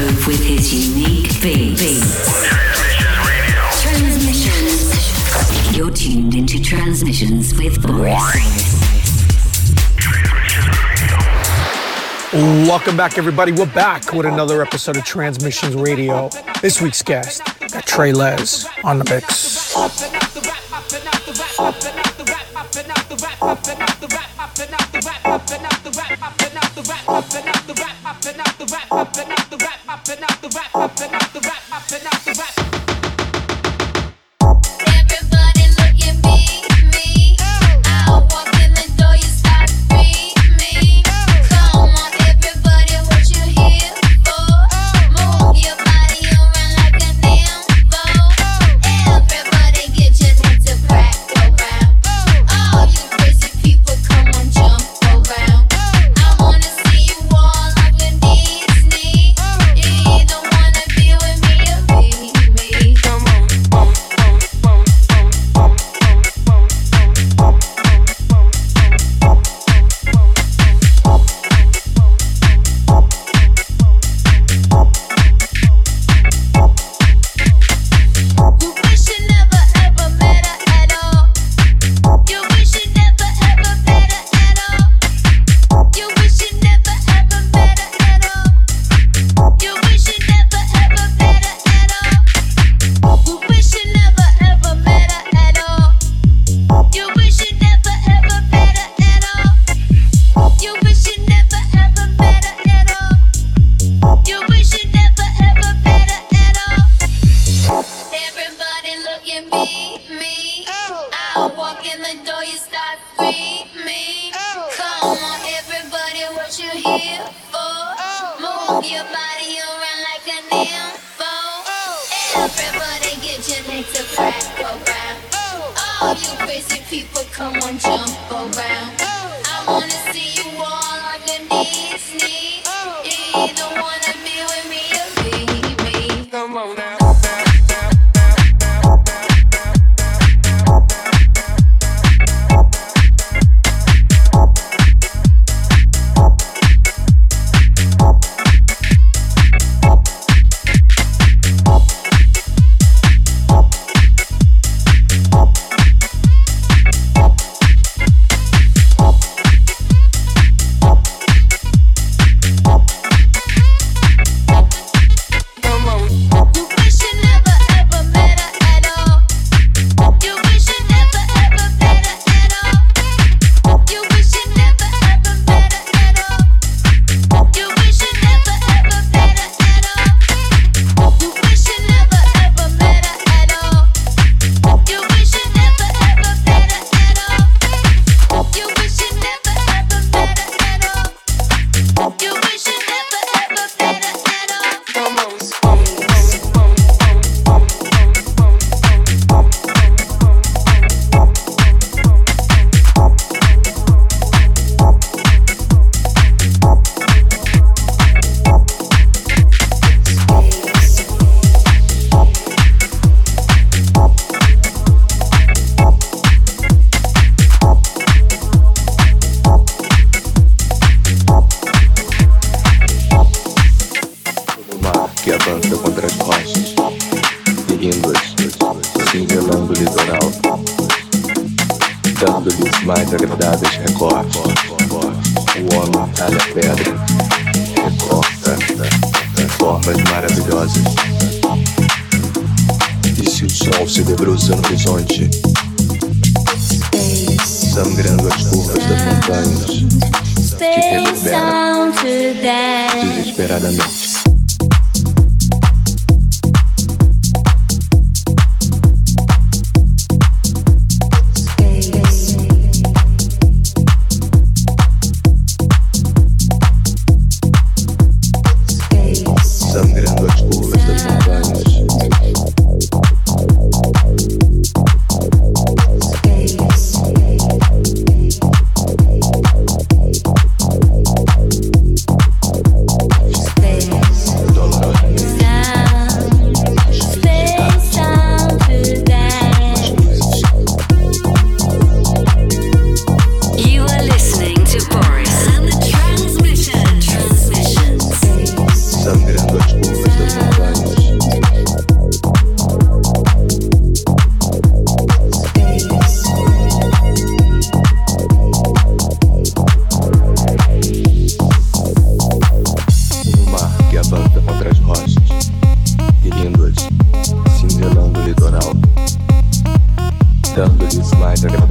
groove with his unique beats. Transmissions. You're tuned into Transmissions with Boris. Welcome back, everybody. We're back with another episode of Transmissions Radio. This week's guest, got Trey Les on the mix. Some good and good.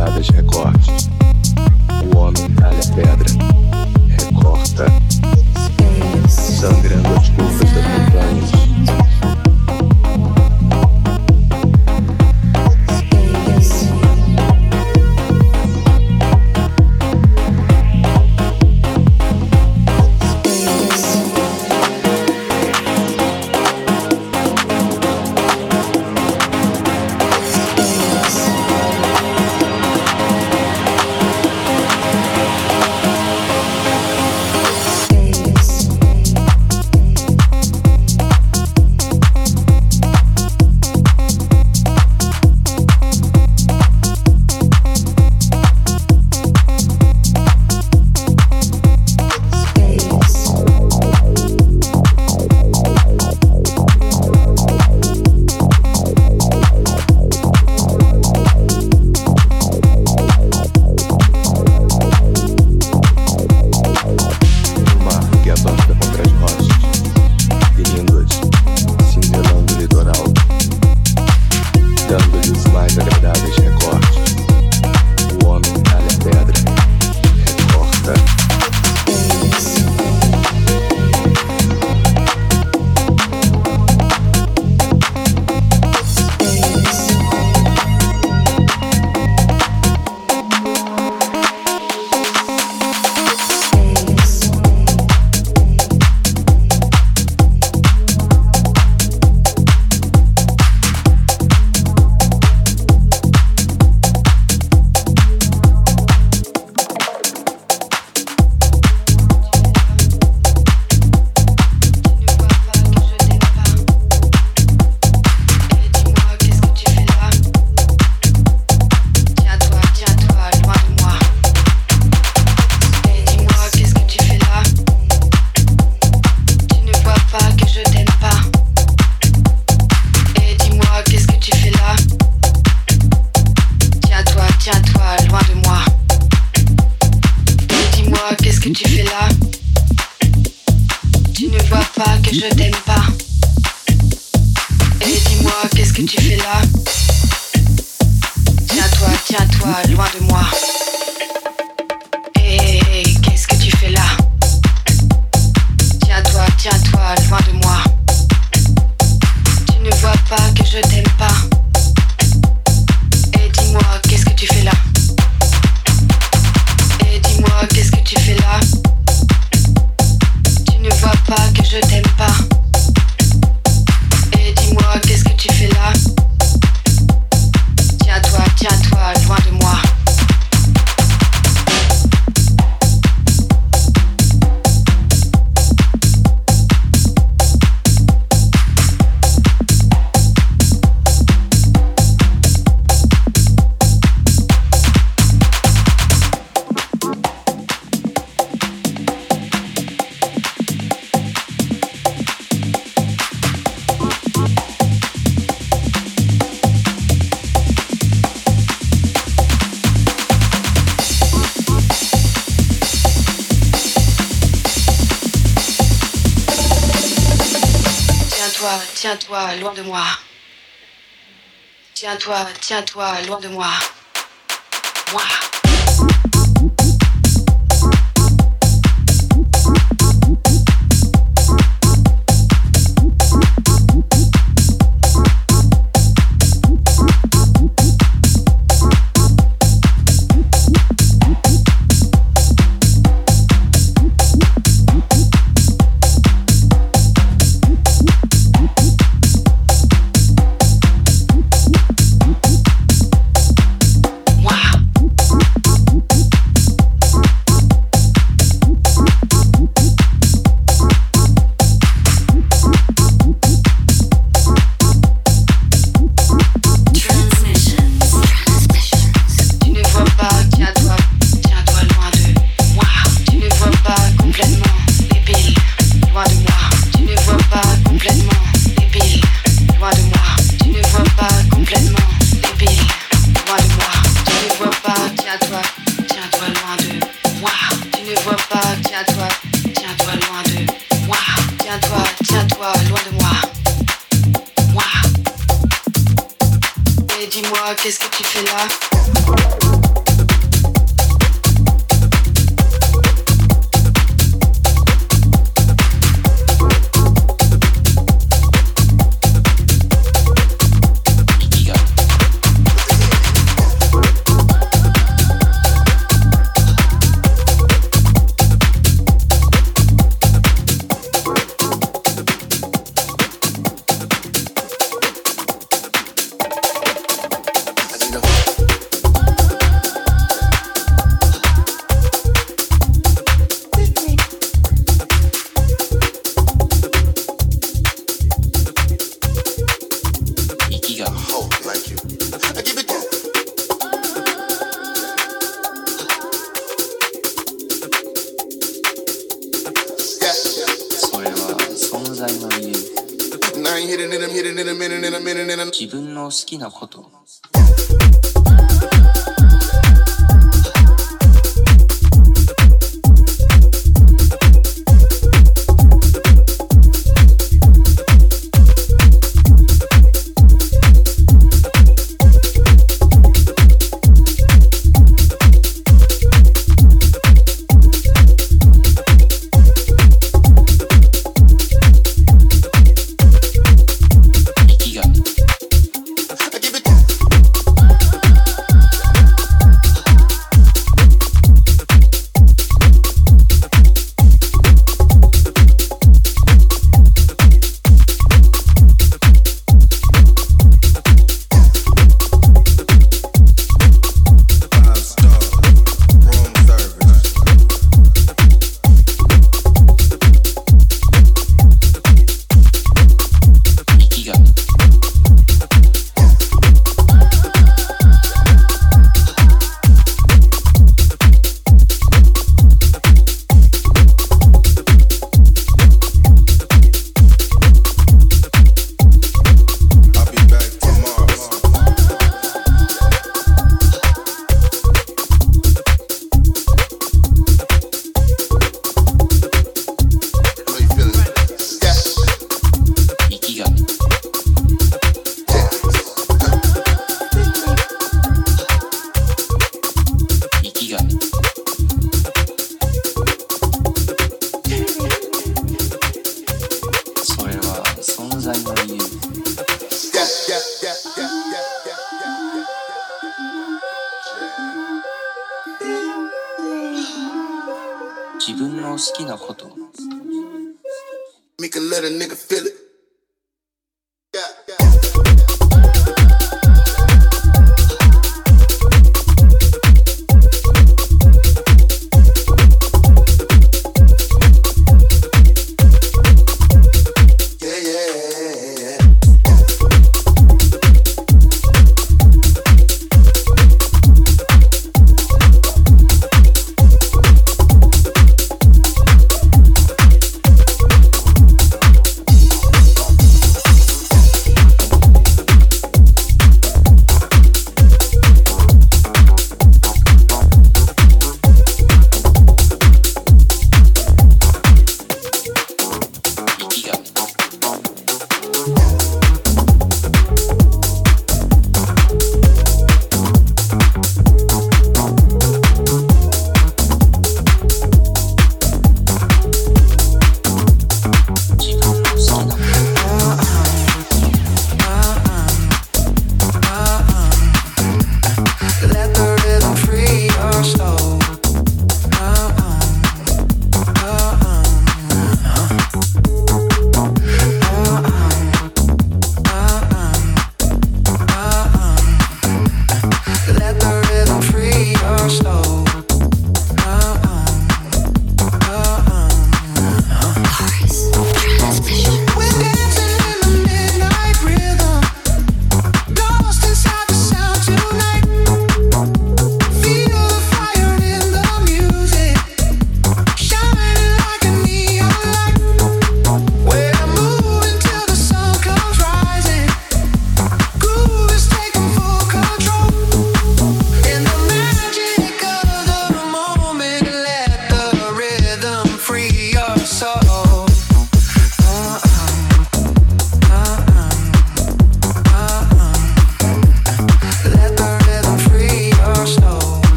degradadas recortes. O homem talha pedra, recorta, sangrando as curvas das montanhas. Tiens-toi loin de moi. Tiens-toi loin de moi. Moi. Tiens-toi loin de moi. Moi. Et dis-moi, qu'est-ce que tu fais là? 自分の好きなこと。自分の好きなこと。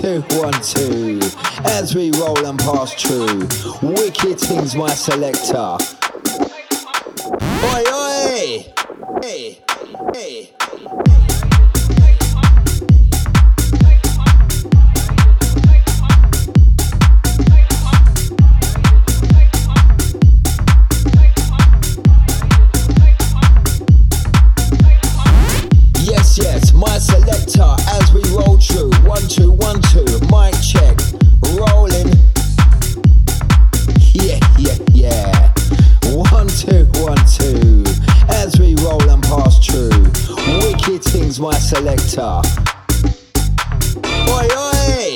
2, 1, 2. As we roll and pass through, wicked things, my selector. Oi, oi! Hey, hey. Yes, my selector as we roll through. 1, 2, 1, 2, mic check, rolling. Yeah. 1, 2, 1, 2. As we roll and pass through, wicked things, my selector. Oi, oi!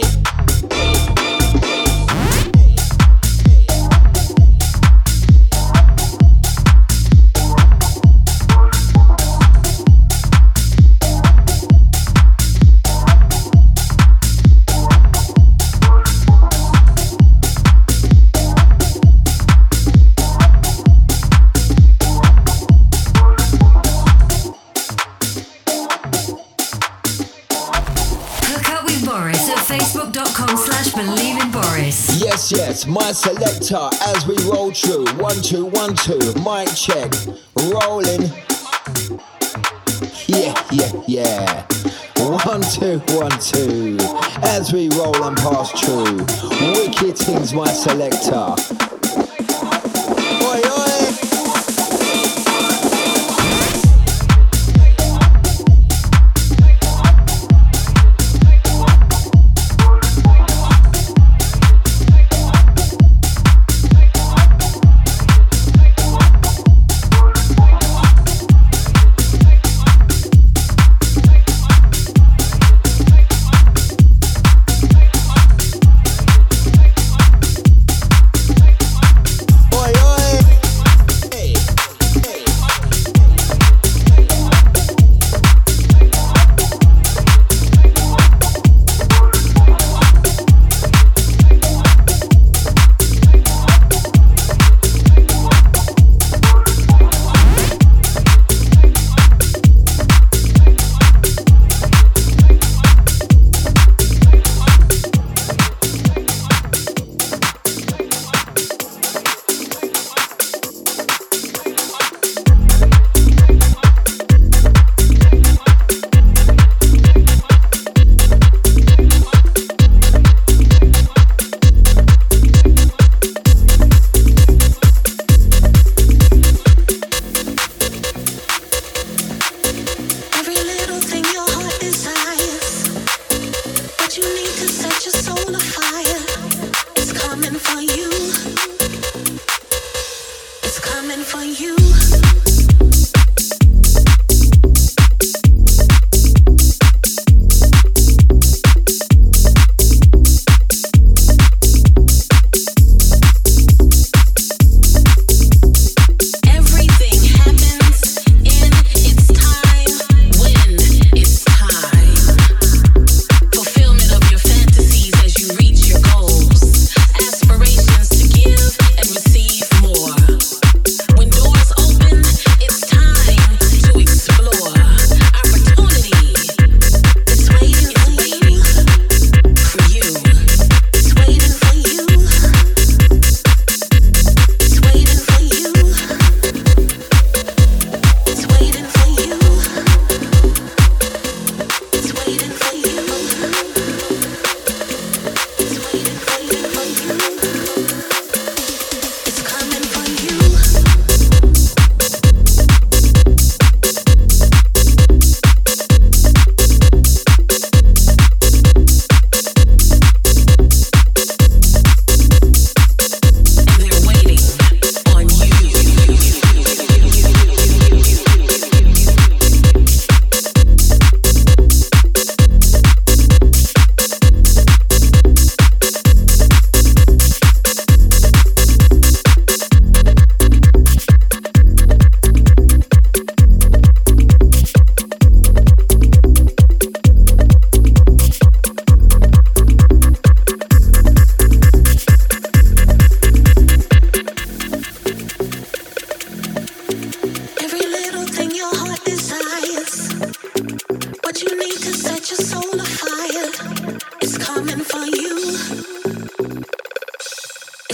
Yes, my selector as we roll through. 1, 2, 1, 2, mic check, rolling. Yeah. 1, 2, 1, 2. As we roll and pass through, wicked things, my selector. Oi, oi.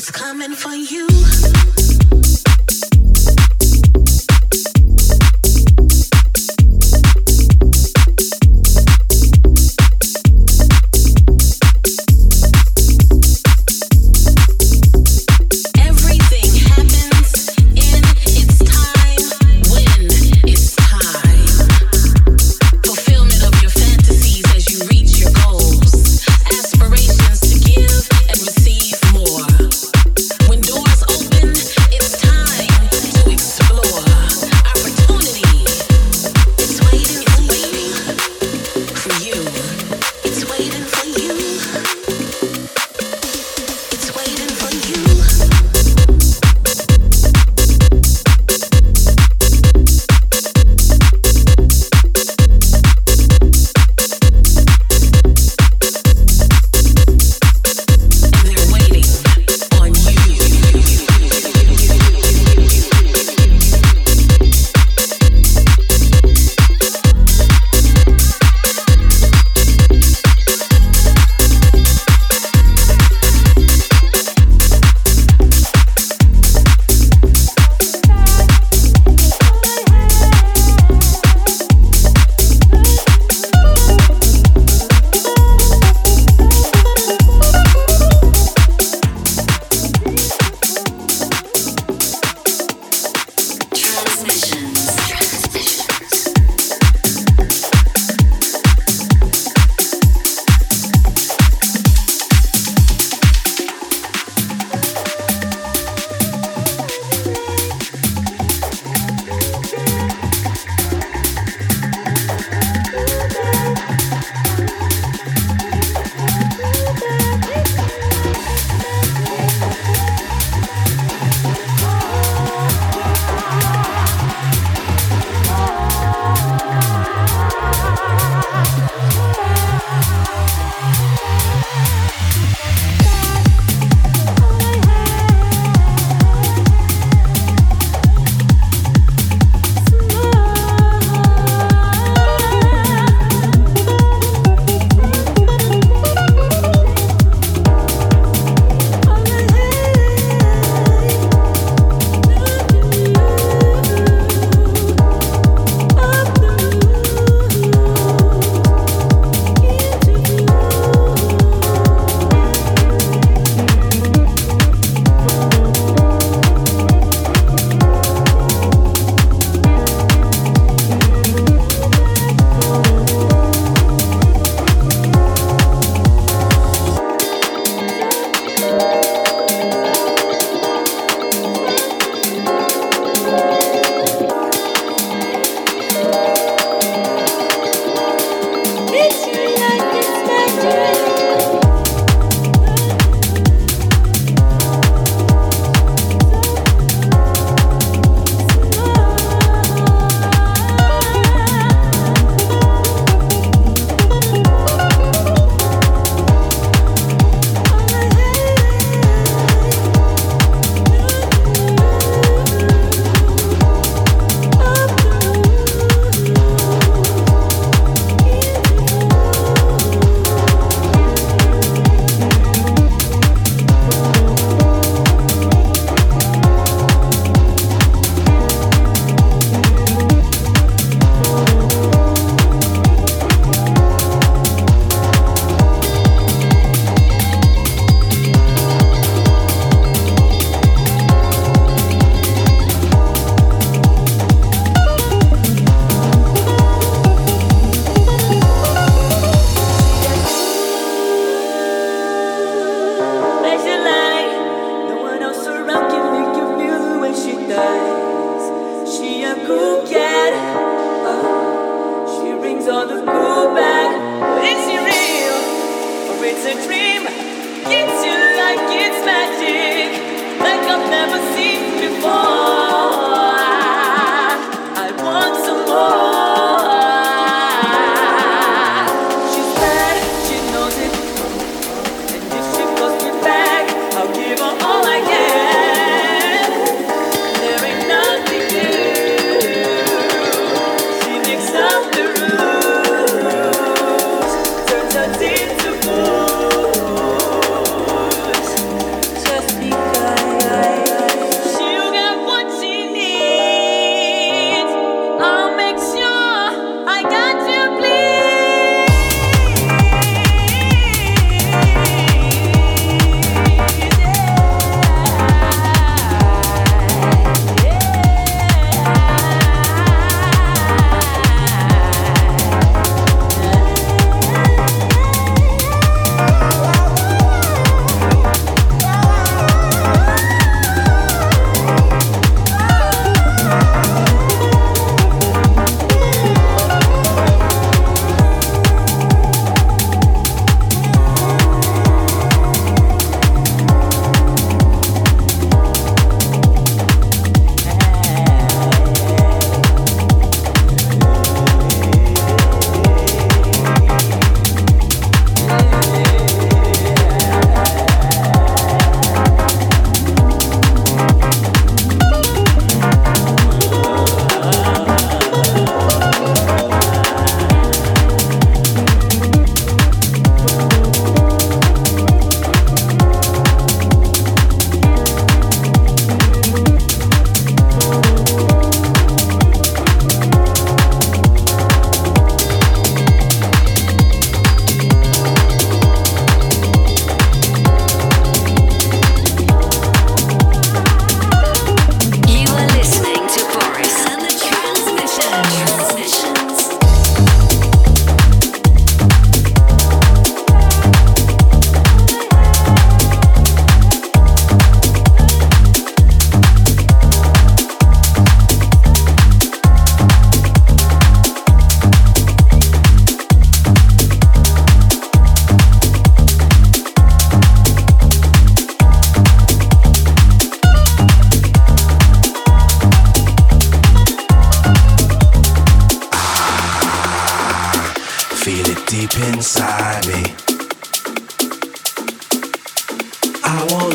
Just because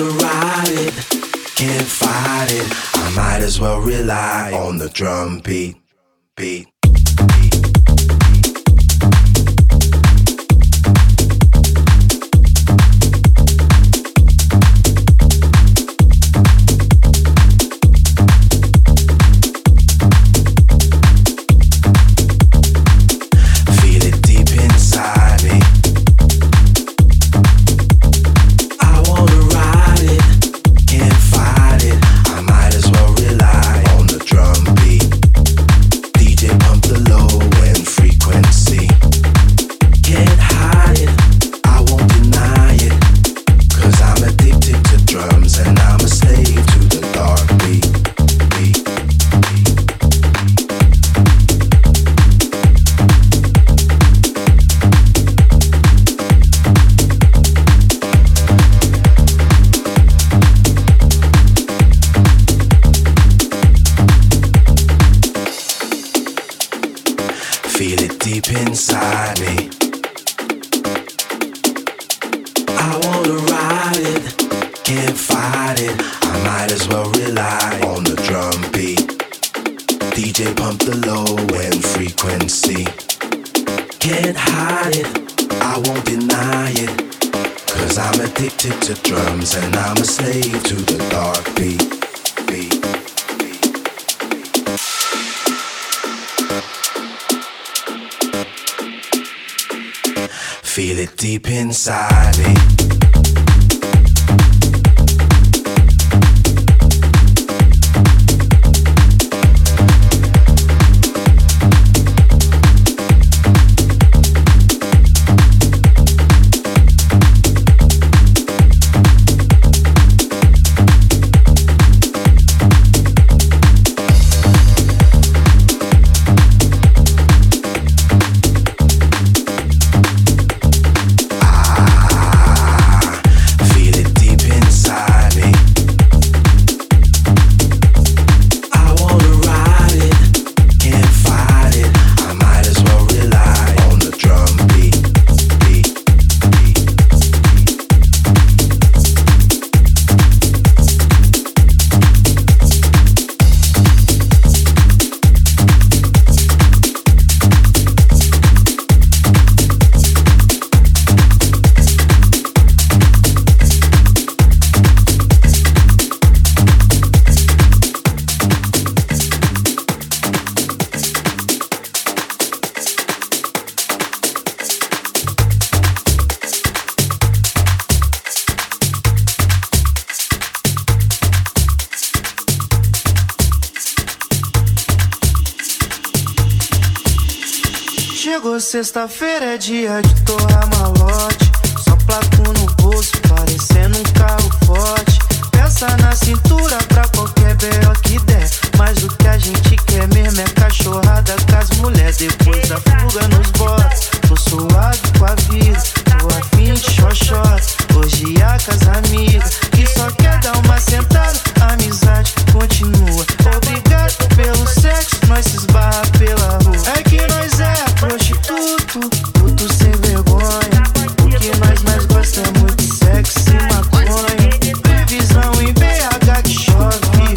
ride it, can't fight it. I might as well rely on the drum beat, beat. Feel it deep inside me. I wanna ride it, can't fight it. I might as well rely on the drum beat. DJ pump the low end frequency. Can't hide it, I won't deny it. Cause I'm addicted to drums and I'm a slave to the dark beat, beat. Feel it deep inside me. Chegou sexta-feira, é dia de torrar malote. Só placo no bolso, parecendo um carro forte. Peça na cintura pra qualquer B.O. que der. Mas o que a gente quer mesmo é cachorrada com as mulheres. Depois da fuga nos botes, tô suave com a vida, tô afim de xoxota. Hoje há com as amigas que só quer dar uma sentada. A amizade continua. Obrigado pelo sexo, nós se esbarra pela rua. É que nós é prostituto, puto sem vergonha. O que nós mais gosta é muito sexo e maconha. Previsão em BH que chove,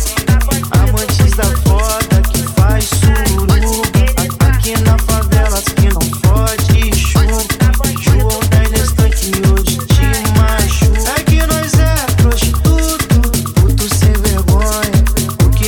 amantes da foda que faz sururu. Aqui na favela as que não fode chupa. João da Inestan que hoje te machuca. É que nós é prostituto, puto sem vergonha. O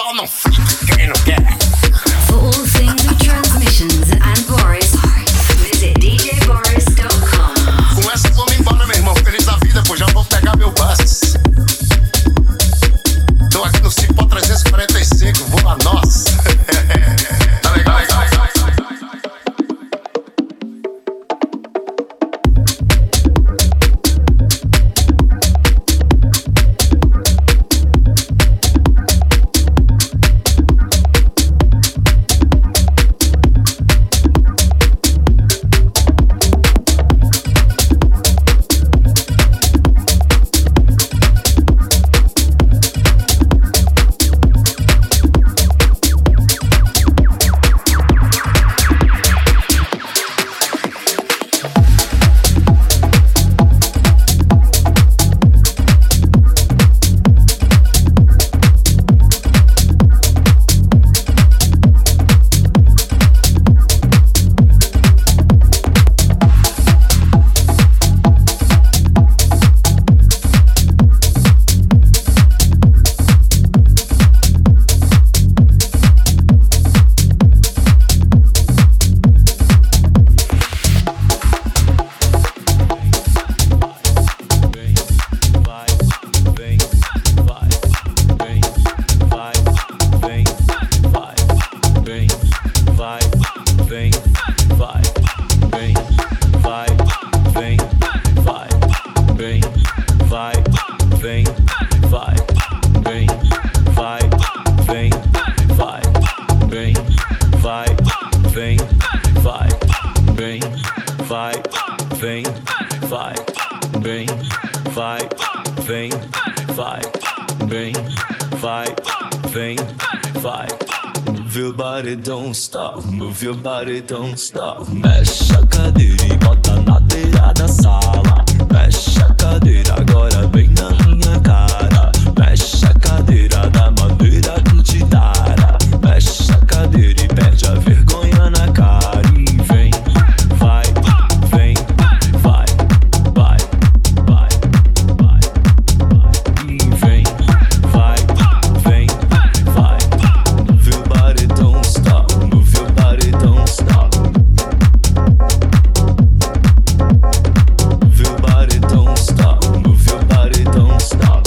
só não fica quem não quer. For all things transmissions and Boris, visit djboris.com. Com essa vou me embora, meu irmão. Feliz da vida, pois já vou pegar meu bus. Tô aqui no Cipó 345, vou a nós. Tá legal, legal. Don't stop, move your body, don't stop. Mexe a cadeira e bota na beira da sala. Mexe a cadeira agora bem na minha cara. Mexe a cadeira da maneira que te dará. Mexe a cadeira e perde a vergonha na cara. E vem, vai, vem, vai, vai, vai, vai, vai. E vem, vai, vem, vai. Move your body, don't stop. Move your body, don't stop. Move your body, don't stop. Move your body, don't stop.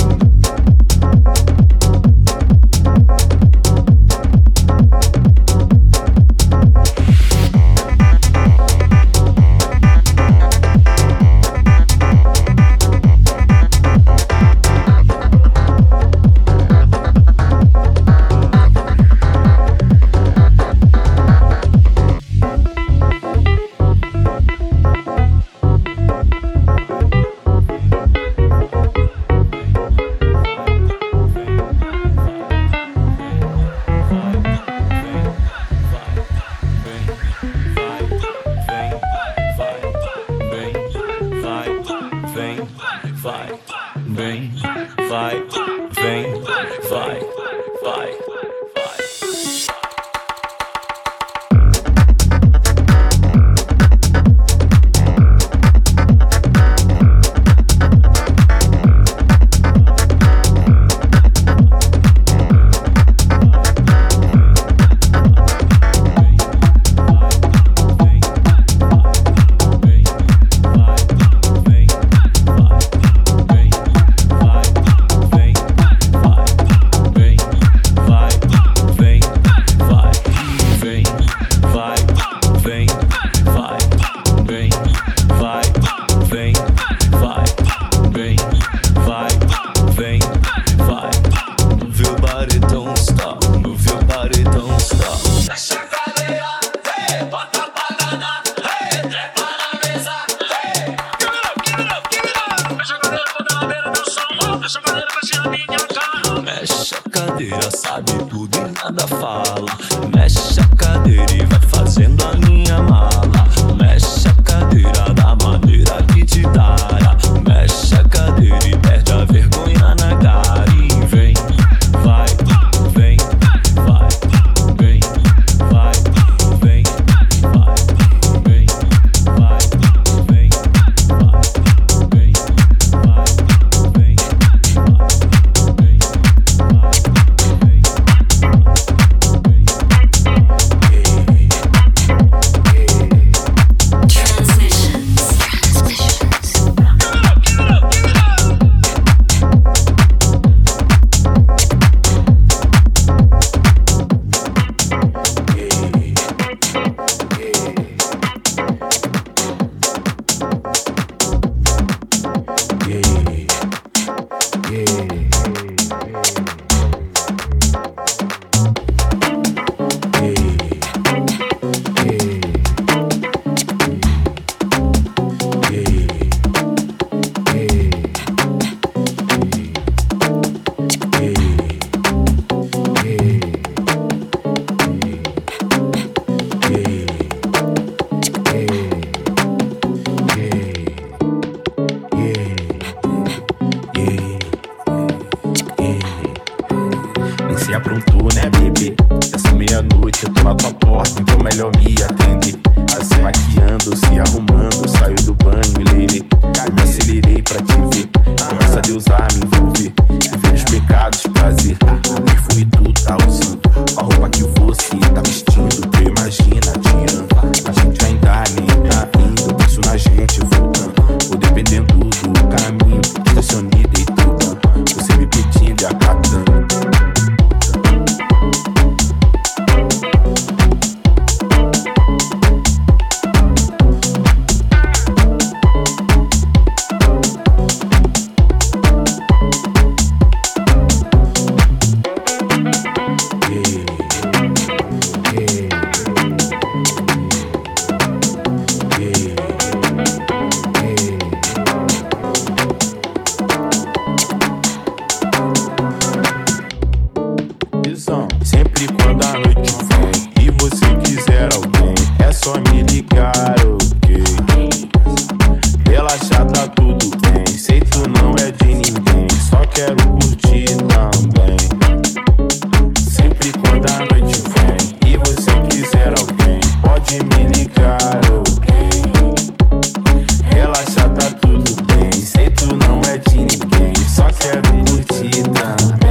Mexe a cadeira, sabe tudo e nada fala. Mexe a cadeira e vai fazendo a minha mala. Mexe a cadeira da maneira que te dará. Mexe a cadeira e perde a vergonha na cara. E vem, vai, vem, vai, vem, vai, vem, vai, vem, vai, vem, vai, vem, vai, vem, vai, vem. se aprontou, né, bebê? Já são meia-noite, eu tô na tua porta, então melhor me atender. Tá se maquiando, se arrumando, saio do banho e lelê. Eu me acelerei pra te ver, começa a deusar, me envolver. Viver os pecados, prazer, o perfume tu tá usando, a roupa que você tá vestindo, tu imagina tirando. A gente ainda nem tá indo, penso na gente voltando, ou dependendo do caminho, estacionei deitando, você me pedindo e acatando. Sempre quando a noite vem e você quiser alguém, é só me ligar, ok? Relaxar, tá tudo bem, sei tu não é de ninguém, só quero curtir também. Sempre quando a noite vem e você quiser alguém, pode me ligar, ok? Relaxar, tá tudo bem, sei tu não é de ninguém, só quero curtir também.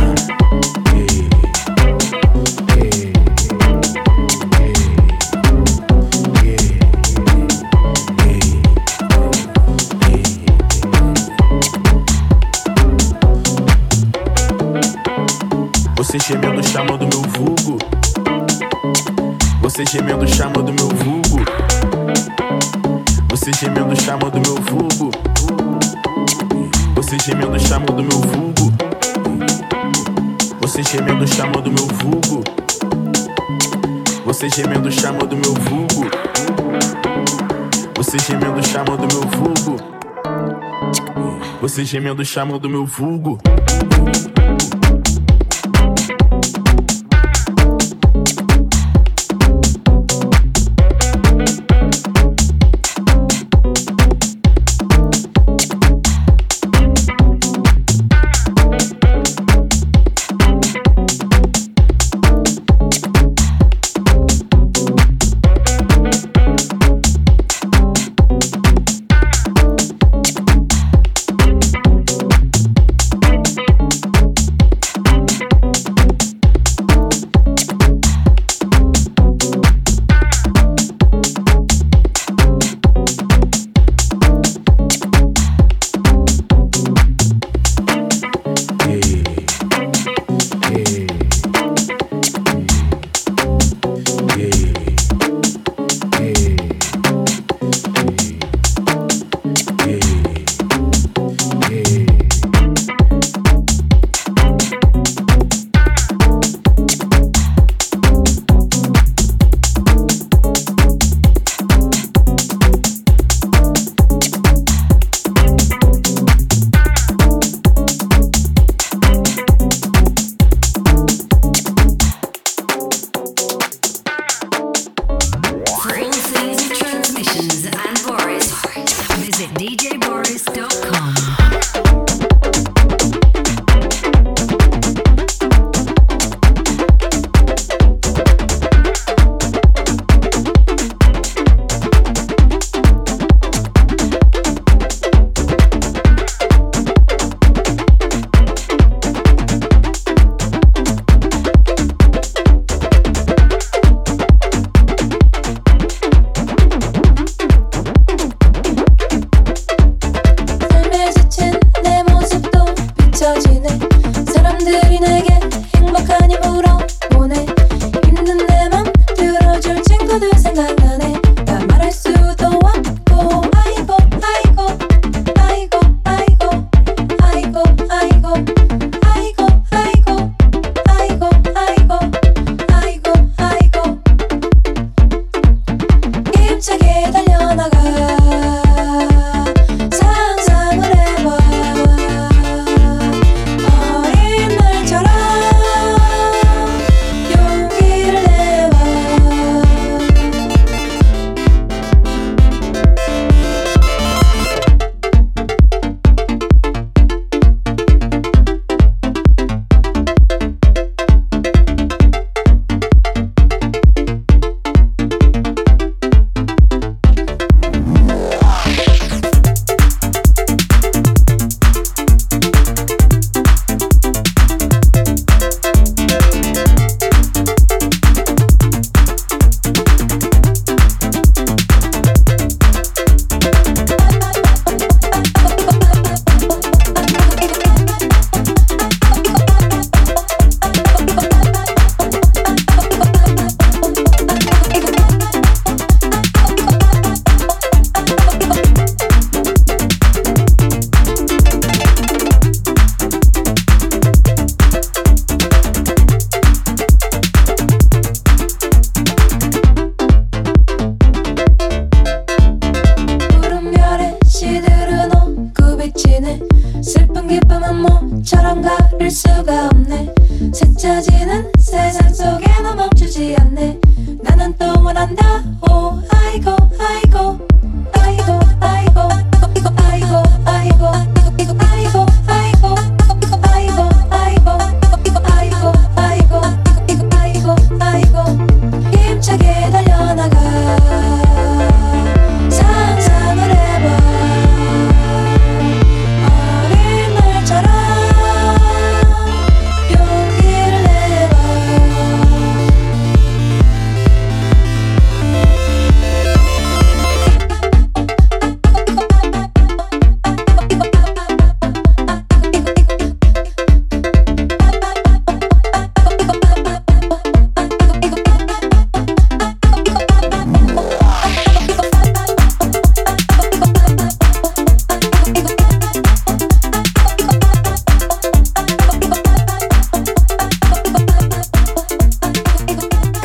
Você gemendo chamando meu vulgo, você gemendo chamando meu vulgo, você gemendo chamando meu vulgo, você gemendo chamando meu vulgo, você gemendo chamando meu vulgo, você gemendo chamando meu vulgo, você gemendo chamando meu vulgo, você gemendo chamando meu vulgo.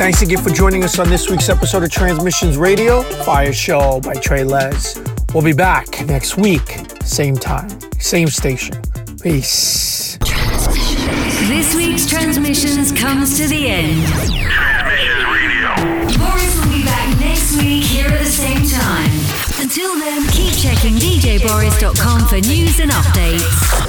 Thanks again for joining us on this week's episode of Transmissions Radio, Fire Show by Trey Les. We'll be back next week, same time, same station. Peace. This week's Transmissions comes to the end. Transmissions Radio. Boris will be back next week here at the same time. Until then, keep checking DJBoris.com for news and updates.